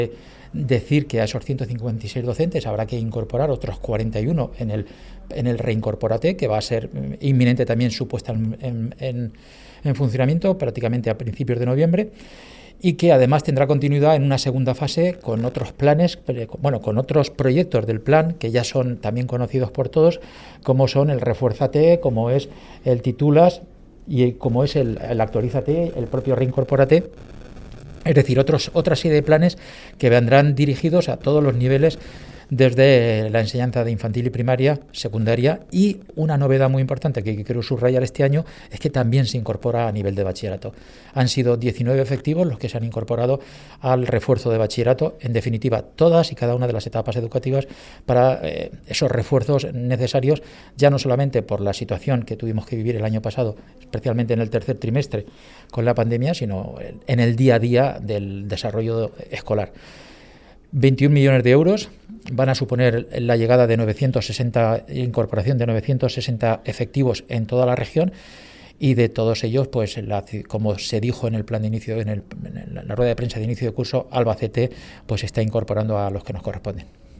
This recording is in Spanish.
decir que a esos 156 docentes habrá que incorporar otros 41 en el Reincorpórate, que va a ser inminente también su puesta en funcionamiento prácticamente a principios de noviembre, y que además tendrá continuidad en una segunda fase con otros planes, con otros proyectos del plan que ya son también conocidos por todos, como son el Refuérzate, como es el Titulas y como es el Actualízate, el propio Reincorpórate. Es decir, otra serie de planes que vendrán dirigidos a todos los niveles, desde la enseñanza de infantil y primaria, secundaria, y una novedad muy importante que quiero subrayar este año es que también se incorpora a nivel de bachillerato. Han sido 19 efectivos los que se han incorporado al refuerzo de bachillerato, en definitiva, todas y cada una de las etapas educativas, para esos refuerzos necesarios, ya no solamente por la situación que tuvimos que vivir el año pasado, especialmente en el tercer trimestre con la pandemia, sino en el día a día del desarrollo escolar. 21 millones de euros van a suponer la llegada de incorporación de 960 efectivos en toda la región, y de todos ellos, pues como se dijo en el plan de inicio, en la rueda de prensa de inicio de curso, Albacete pues está incorporando a los que nos corresponden.